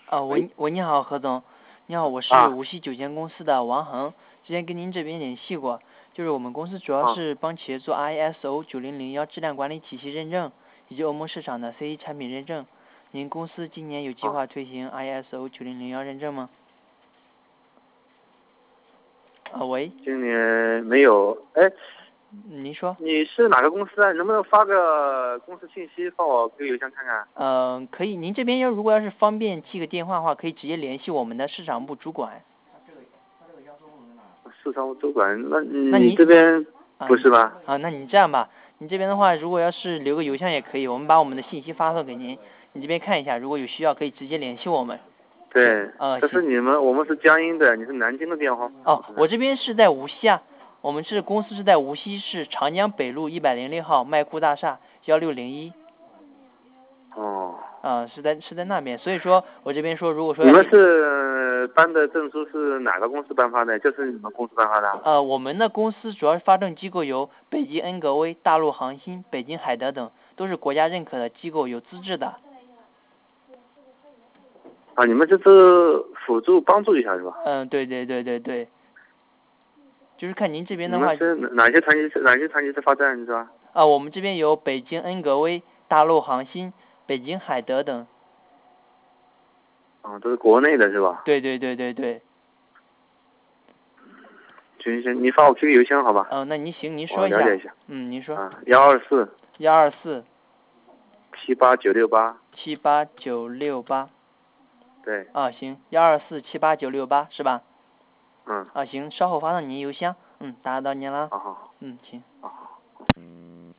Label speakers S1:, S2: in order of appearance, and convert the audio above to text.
S1: 喂，
S2: 你好，何总。你好，我是无锡酒监公司的王恒，之前跟您这边联系过，就是我们公司主要是帮企业做 ISO 9001质量管理体系认证，以及欧盟市场的 CE 产品认证。您公司今年有计划推行 ISO 9001认证吗？喂。
S1: 今年没有。
S2: 您说。
S1: 你是哪个公司啊？能不能发个公司信息放我这个邮箱看看？
S2: 可以。您这边如果是方便记个电话的话，可以直接联系我们的市场部主管。
S1: 市场部主管？那
S2: 你
S1: 你这边不是吧？
S2: 那你这样吧，你这边的话，如果要是留个邮箱也可以，我们把我们的信息发送给您，你这边看一下，如果有需要可以直接联系我们。
S1: 对。这是我们是江阴的，你是南京的电话。
S2: 我这边是在无锡啊，我们公司是在无锡市长江北路106号麦库大厦1601。是在那边，所以说我这边说，如果说
S1: 你们是颁的证书是哪个公司颁发的？就是你们公司颁发的？
S2: 我们的公司主要发证机构有北京恩格威、大陆航星、北京海德等，都是国家认可的机构，有资质的。
S1: 你们就是辅助帮助一下是吧？
S2: 对，就是看您这边的话。
S1: 你们是哪些团体是发证是吧？
S2: 我们这边有北京恩格威、大陆航星、北京海德等。
S1: 都是国内的是吧？
S2: 对。
S1: 行，你发我 QQ 邮箱好吧？
S2: 那您说一下。
S1: 我了解一下。
S2: 您说。
S1: 124 78968。
S2: 78968。
S1: 对。
S2: 行，124 78968是吧？
S1: 行，
S2: 稍后发到您邮箱。打扰到您了。
S1: 好。
S2: 行。
S1: 好。